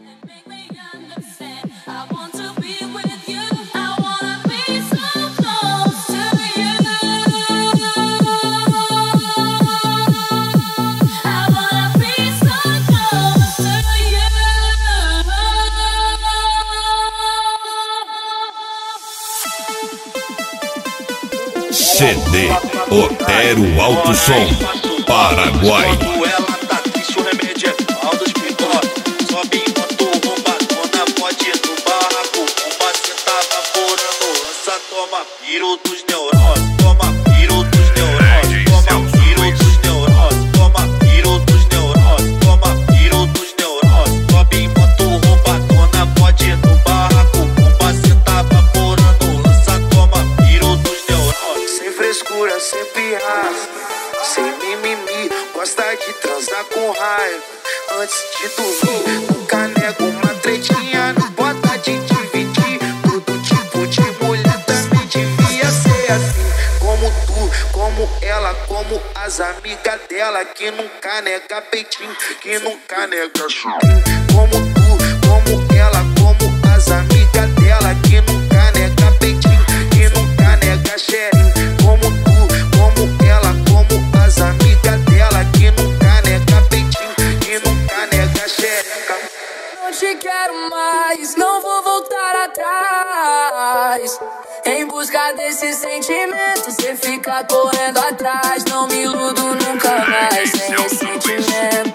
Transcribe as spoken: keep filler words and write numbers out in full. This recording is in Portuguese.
C D Otero Alto Som, Paraguai. Ela tá triste, o remédio é mal dos picotes. Sobe enquanto roubadona pode ir no barraco. Uma cê tá vaporando, lança, toma piro dos neuroses. Toma piro dos neuroses, toma piro dos neuroses. Toma piro dos neuroses, toma piro dos neuroses. Sobe enquanto roubadona pode ir no barraco. Uma cê tá vaporando, lança, toma piro dos neuroses. Sem frescura, sem pirraça, sem mimimi, gosta de transar com raiva antes de dormir. Nunca nego uma tretinha, não bota de dividir. Todo tipo de mulher também devia ser assim. Como tu, como ela, como as amigas dela, que nunca nega peitinho, que nunca nega chupinho. Como tu, como ela, como as amigas dela, que nunca nega peitinho, que nunca nega cheirinho. Como tu, como ela, como as amigas dela, que nunca nega peitinho, que nunca nega xereca. Não te quero mais, não vou voltar atrás. Em busca desse sentimento, cê fica correndo atrás. Não me iludo nunca mais, sem ressentimento.